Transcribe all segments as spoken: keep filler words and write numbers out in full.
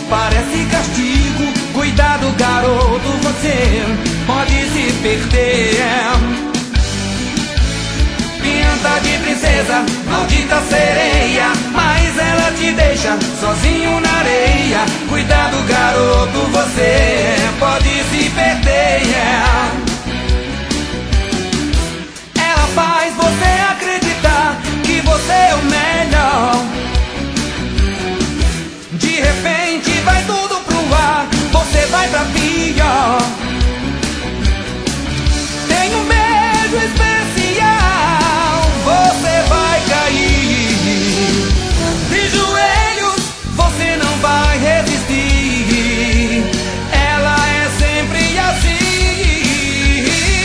parece castigo. Cuidado, garoto, você pode se perder. Pinta de princesa, maldita sereia, mas ela te deixa sozinho na areia. Cuidado, garoto, você pode se perder. Ela faz você acreditar que você é o melhor. De repente vai tudo pro ar, você vai pra pior. Tem um beijo especial, você vai cair de joelhos, você não vai resistir. Ela é sempre assim.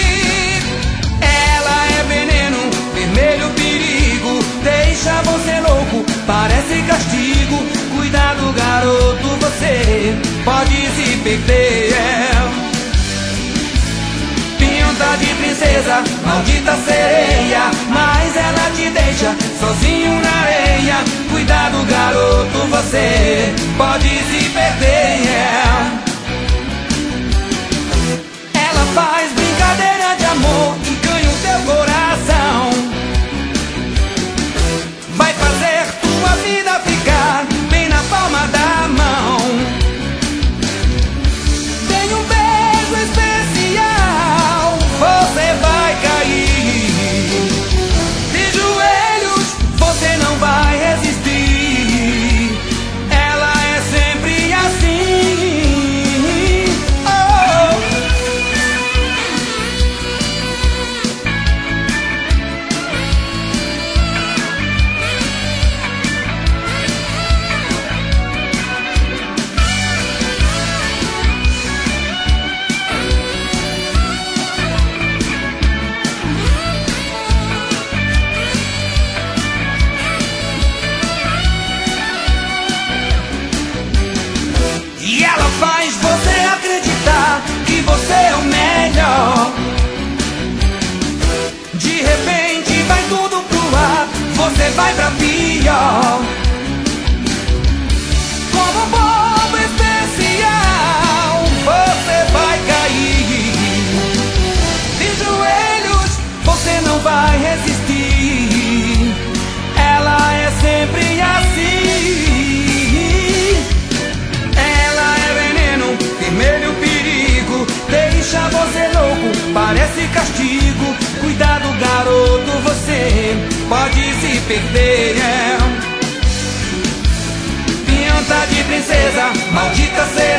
Ela é veneno, vermelho perigo, deixa você louco, parece castigo. Cuidado, garoto, você pode se perder. Pinta de princesa, maldita sereia, mas ela te deixa sozinho na areia. Cuidado, garoto, você pode se perder. Ela faz brincadeira de amor e ganha o teu coração. Vai fazer tua vida ficar bem na palma da mão. Tem um beijo especial, você vai cair de joelhos, você não vai resistir. Ela é sempre assim. Oh. E ela faz você acreditar que você é o melhor. De repente vai tudo pro ar, você vai pra pior. Como um bobo especial, você vai cair de joelhos, você não vai resistir. Ela é sempre assim. Vermelho perigo, deixa você louco, parece castigo. Cuidado, garoto, você pode se perder. Pinta de princesa, maldita seja.